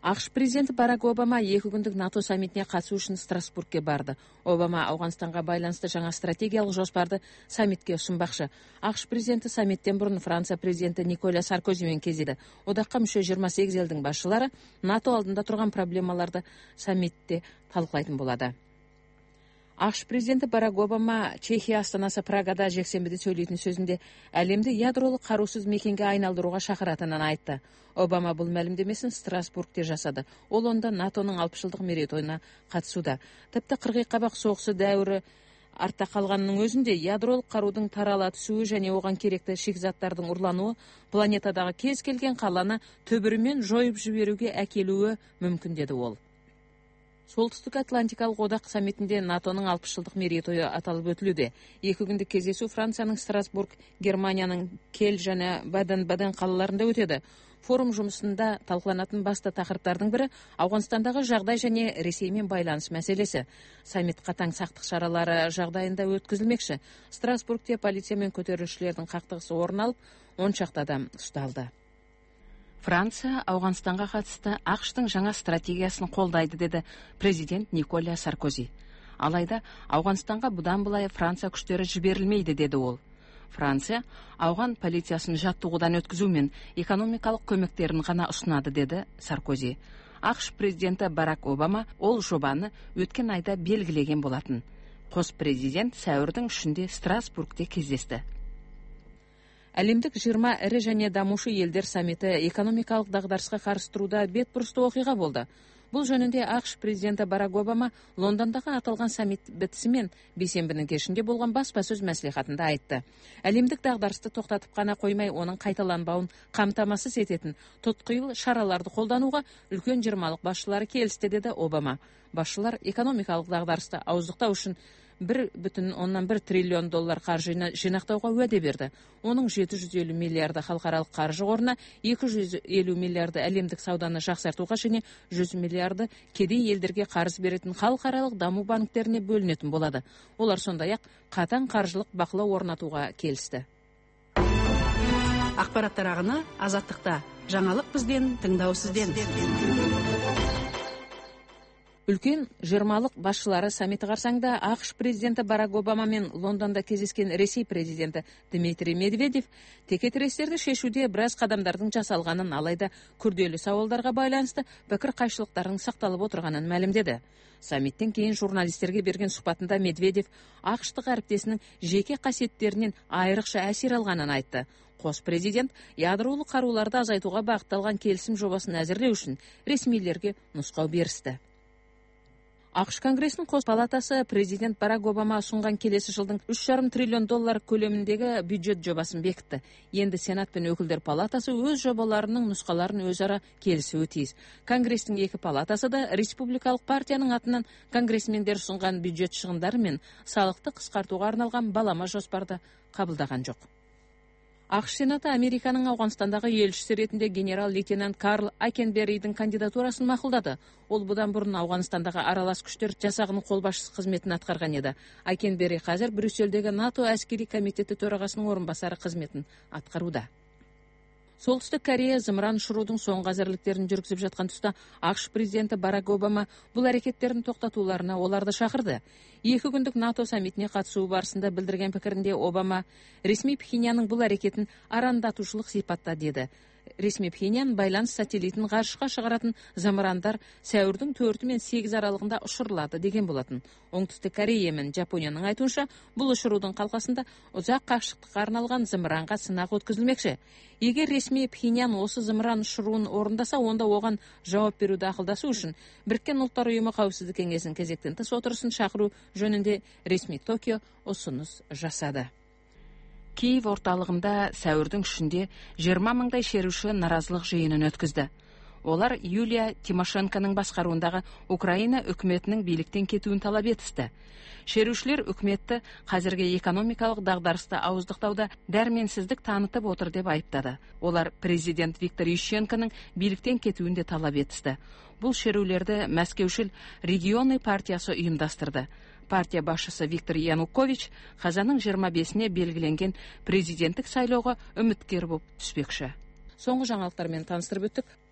АКШ президенти Барак Обама 2 күндүк НАТО саммитине катышуу үчүн Страсбургке барды. Обама Ауганстанга байланыштуу жаңа стратегиялык жоспарды саммитке сунбакчы. АКШ президенти саммиттен мурун Франция президенти Николя Саркози менен кездешти. Одакка мүчө 28 элдин башчылары НАТО алдында турган проблемаларды саммитте талкуулайтын болот. АКШ президенти Барак Обама Чехия астанасы Прагада жексенбиде сүйлөйтүн сөзүндө әлемди ядролук каруусуз мекенге айналдырууга шакыратынын айтты. Обама бул маалимдемесин Страсбургде жасады. Ол онда НАТОнун 60 жылдык мерейтоюна катышууда. Типти кыргый кабак согушу дәврү артта калганынын өзүндө ядролук каруудун тарала түсүүгө жана оган керектүү шикзаттардын урлануу планетадагы кез келген каланы төбүрү менен жоюп жиберүүгө әкелүүгө мүмкүн, деди ол. Солтүстүк Атлантикалык одак саммитинде НАТОнун 60 жылдык мерейтою аталып өтүлүүдө. 2 күндүк кездесүү Франциянын Страсбург, Германиянын Кель жана Баден-Баден калаларында өтөдү. Форум жумусунда талкууланатын басты такырыптардын бири Ауганстандагы жагдай жана Ресей менен байланыш маселеси. Саммит катаң сактык чаралары жагдайында өткөзүлмекчи. Страсбургде полиция менен көтөрүлүшчүлөрдүн кактыгысы орун алып, 10 чакты адам ушталды. Франция Ауганстанга катысты АКШтын жаңа стратегиясын колдойду, деди президент Николя Саркози. Алайда Ауганстанга будан булай Франция күчтөрү жиберилмейди, деди ол. Франция Ауган полициясын жаттугудан өткүзүү менен экономикалык көмөктерин гана сунады, деди Саркози. АКШ президенти Барак Обама ол жобаны өткен айда белгилеген болатын. Кос президент сәуірдің 3-інде Страсбургде кездести. Әлемдик 20 ири жана дамуучу элдер саммити экономикалык дагдарышка каршы турууда бет буруштуу окуйга болду. Бул жөнүндө АКШ президенти Барак Обама Лондондогу аталган саммит битиси менен бейсенбинин кечинде болгон баспа-сөз маслихатында айтты. Әлемдик дагдарышты токтотуп гана коймой, анын кайталанбауын камтамасыз этетін тоткуйл шараларды колдонууга үлкөн 20 башчылары келишти, деди Обама. Башчылар экономикалык дагдарышты ауыздықтау үчүн $1,1 триллион каржыны жыйнактоого уәде берди. Оның 750 миллиарды халкаралык каржы коруна, 250 миллиарды әлемдик сауданы жаксартууга жана 100 миллиарды кедей элдерге карыз беретін халкаралык дамуу банктерине бөлүнөтүн болот. Олар сондай-ак катаң каржылык бакылоо орнотууга келишти. Акпараттар агыны Азаттыкта. Жаңалык бизден, тыңдоо сизден. Үлкен 20 башчылары саммити карсаңда АКШ президенти Барак Обама менен Лондонда кездескен Ресей президенти Дмитрий Медведев текетирестерди шешүүдө бир аз кадамдардын жасалганын, алайда күрдөлүү сабалдарга байланыштуу пикир кайшылыктардын сакталып отурганын маалимдеди. Саммиттен кийин журналисттерге берген сухбатында Медведев АКШтык ариптесинин жеке касиеттеринен айрыкча асир алганын айтты. Кос президент ядролук карууларды азайтууга багытталган келисим жобасын әзирлөө үчүн ресмийлерге нускау беришти. АКШ Конгрессинин кос палатасы президент Барак Обама сунган келесі жылдың $3,5 триллион көлөмүндөгү бюджет жобасын бекитти. Енді Сенат пен өкүлдөр палатасы өз жобаларынын нускаларын өз ара келишүүгө тийиз. Конгресстин 2 палатасы да республикалык партиянын атынан конгрессмендер сунган бюджет чыгымдары мен салыкты кыскартууга арналган балама жоспарды кабылдаган жок. АКШ Сенаты Американын Ауганстандагы элчиси ретинде генерал-лейтенант Карл Акенберийдин кандидатурасын макулдады. Ол будан бурун Ауганстандагы аралас күчтөр жасагынын кол башчысы кызметін аткарган эди. Акенбери азыр Брюссельдеги НАТО аскери комитети төрагасынын орун басары кызметін аткарууда. Солтүстүк Корея зымыран ұшыруудун соңку азырлыктерин жүргүзүп жаткан туста АКШ президенти Барак Обама бул аракеттердин токтотууларына оларды шакырды. 2 күндүк НАТО саммитине катышуу барысында билдирген пикиринде Обама ресми Пхеньянның бул аракетин арандатуучулук сыйпатта, деди. Ресми Пхеньян байланыш сателлитин каршыга чыгаратын зымырандар сәүрдүн 4 мен 8 аралыгында ұшырылады деген болатын. Оңтүстүк Корея менен Жапониянын айтуунча, бул ұшыруудун калкасында узак кашыктыкка арналган зымыранга сынак өткөзүлмекчи. Эгер ресми Пхеньян осы зымыран ұшыруун орундаса, онда оган жооп берүүдө акылдашуу үчүн Бириккен Улуттар Уюму Коопсуздук кеңесинин кезектен тыш отурушун чакыруу жөнүндө ресми Токио осунуз жасады. Киев орталыгында сәүрдүн 3-інде 20 мыңдай шеруші наразылык жыйынын өткүздү. Олар Юлия Тимошенконун башкаруундагы Украина өкмөтүнүн бийликтен кетүүн талап этишти. Шерушилер өкмөттү казыркы экономикалык дагдарышты ауыздыктауда дәрменсиздик таанытып отур деп айыптады. Олар президент Виктор Ющенконун бийликтен кетүүн де талап этишти. Бул шерүүлөрдү Мәскеушил регионный партиясы уюмдастырды. Партия башчысы Виктор Янукович казанын 25-ине белгиленген президенттик шайлоого үмүткер болуп түспөкчү. Соңку жаңалыктар менен тааныстырып өттүк.